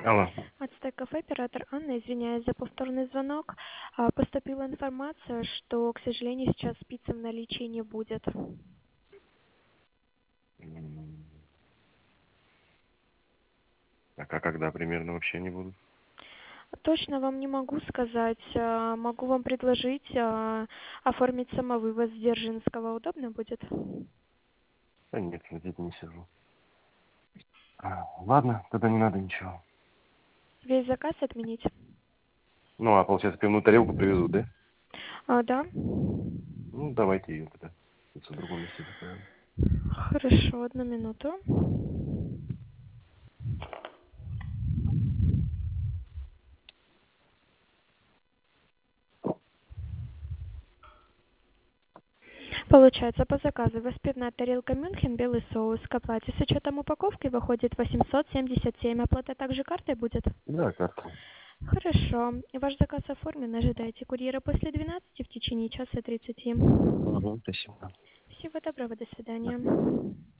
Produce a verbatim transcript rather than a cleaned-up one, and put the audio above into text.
Алло. Ацтек кафе, оператор Анна, извиняюсь за повторный звонок. А, Поступила информация, что, к сожалению, сейчас пиццы в наличии не будет. М, Так, а когда примерно вообще не буду? Точно вам не могу сказать. а, Могу вам предложить а, оформить самовывоз с Дзержинского. Удобно будет? Да нет, где-то не сижу. А, ладно, тогда не надо ничего. Весь заказ отменить? Ну, а получается, пивную тарелку привезут, да? А, да. Ну, давайте ее тогда. В другом месте заказываем. Хорошо, одну минуту. Получается, по заказу воспивная тарелка Мюнхен, белый соус к оплате с учетом упаковки выходит восемьсот семьдесят семь. Оплата также картой будет? Да, карта. Хорошо. Ваш заказ оформлен. Ожидайте курьера после двенадцати в течение часа тридцати. Угу, спасибо. Всего доброго. До Да. свидания.